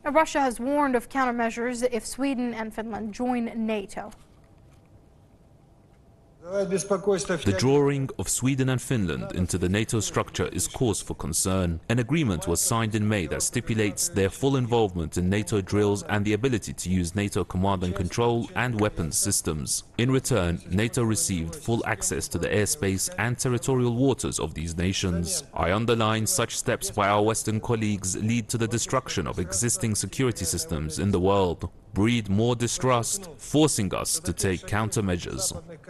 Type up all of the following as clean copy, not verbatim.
Now, Russia has warned of countermeasures if Sweden and Finland join NATO. The drawing of Sweden and Finland into the NATO structure is cause for concern. An agreement was signed in May that stipulates their full involvement in NATO drills and the ability to use NATO command and control and weapons systems. In return, NATO received full access to the airspace and territorial waters of these nations. I underline such steps by our Western colleagues lead to the destruction of existing security systems in the world, breed more distrust, forcing us to take countermeasures.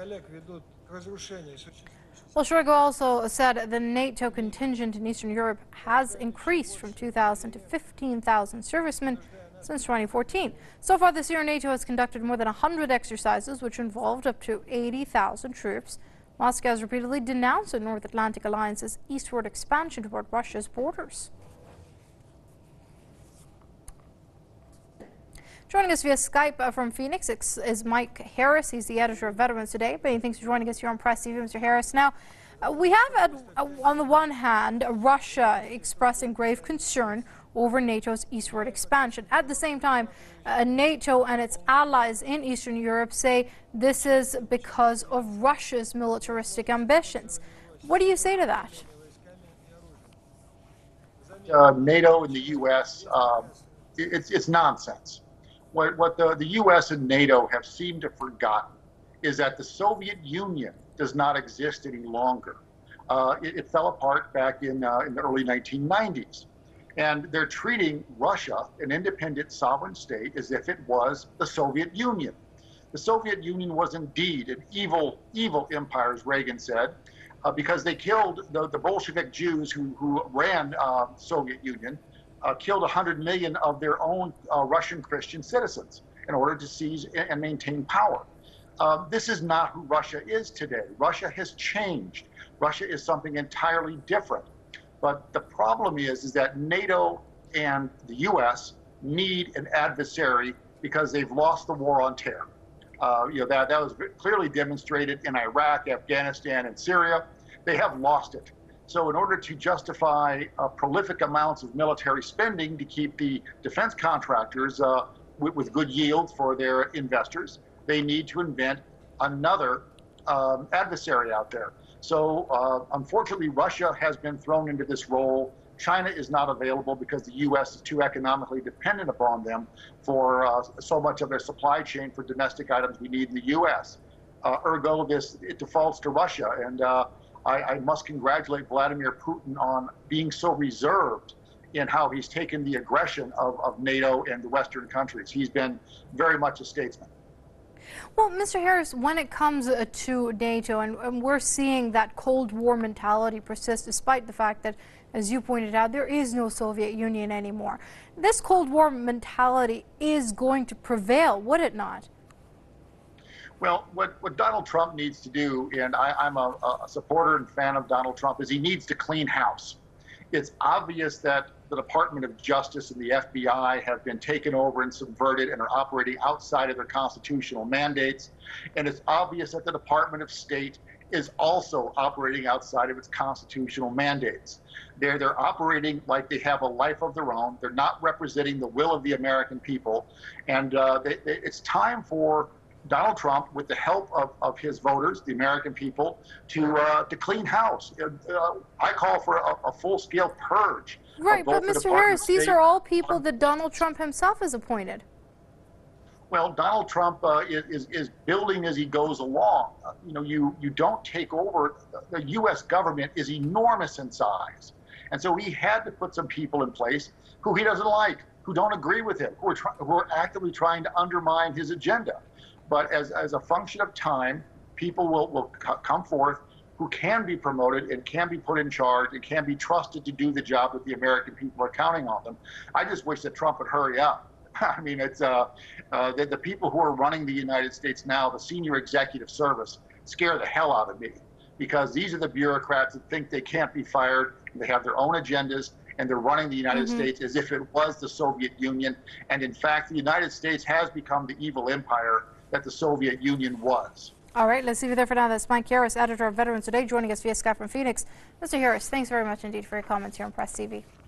Well, Shoigu also said the NATO contingent in Eastern Europe has increased from 2,000 to 15,000 servicemen since 2014. So far this year, NATO has conducted more than 100 exercises, which involved up to 80,000 troops. Moscow has repeatedly denounced the North Atlantic Alliance's eastward expansion toward Russia's borders. Joining us via Skype from Phoenix is Mike Harris. He's the editor of Veterans Today. Many thanks for joining us here on Press TV, Mr. Harris. Now, we have, on the one hand, Russia expressing grave concern over NATO's eastward expansion. At the same time, NATO and its allies in Eastern Europe say this is because of Russia's militaristic ambitions. What do you say to that? NATO and the U.S., it's nonsense. What the U.S. and NATO have seemed to have forgotten is that the Soviet Union does not exist any longer. It fell apart back in the early 1990s. And they're treating Russia, an independent sovereign state, as if it was the Soviet Union. The Soviet Union was indeed an evil, evil empire, as Reagan said, because they killed the Bolshevik Jews who ran the Soviet Union. Killed 100 million of their own Russian Christian citizens in order to seize and maintain power. This is not who Russia is today. Russia has changed. Russia is something entirely different. But the problem is that NATO and the U.S. need an adversary because they've lost the war on terror. That was clearly demonstrated in Iraq, Afghanistan, and Syria. They have lost it. So in order to justify prolific amounts of military spending to keep the defense contractors with good yields for their investors, they need to invent another adversary out there. So unfortunately, Russia has been thrown into this role. China is not available because the U.S. is too economically dependent upon them for so much of their supply chain for domestic items we need in the U.S. Ergo, it defaults to Russia. And I must congratulate Vladimir Putin on being so reserved in how he's taken the aggression of NATO and the Western countries. He's been very much a statesman. Well, Mr. Harris, when it comes to NATO, and we're seeing that Cold War mentality persist despite the fact that, as you pointed out, there is no Soviet Union anymore. This Cold War mentality is going to prevail, would it not? Well, what Donald Trump needs to do, and I'm a supporter and fan of Donald Trump, is he needs to clean house. It's obvious that the Department of Justice and the FBI have been taken over and subverted and are operating outside of their constitutional mandates. And it's obvious that the Department of State is also operating outside of its constitutional mandates. They're operating like they have a life of their own. They're not representing the will of the American people. And it's time for Donald Trump, with the help of his voters, the American people, to clean house. I call for a full-scale purge. Right, but Mr. Harris, these are all people that Donald Trump himself has appointed. Well, Donald Trump is building as he goes along. You don't take over. The U.S. government is enormous in size. And so he had to put some people in place who he doesn't like, who don't agree with him, who are actively trying to undermine his agenda. But as a function of time, people will come forth who can be promoted and can be put in charge and can be trusted to do the job that the American people are counting on them. I just wish that Trump would hurry up. I mean, it's the people who are running the United States now, the senior executive service, scare the hell out of me, because these are the bureaucrats that think they can't be fired. They have their own agendas, and they're running the United States as if it was the Soviet Union. And in fact, the United States has become the evil empire that the Soviet Union was. All right, let's leave it there for now. That's Mike Harris, editor of Veterans Today, joining us via Skype from Phoenix. Mr. Harris, thanks very much indeed for your comments here on Press TV.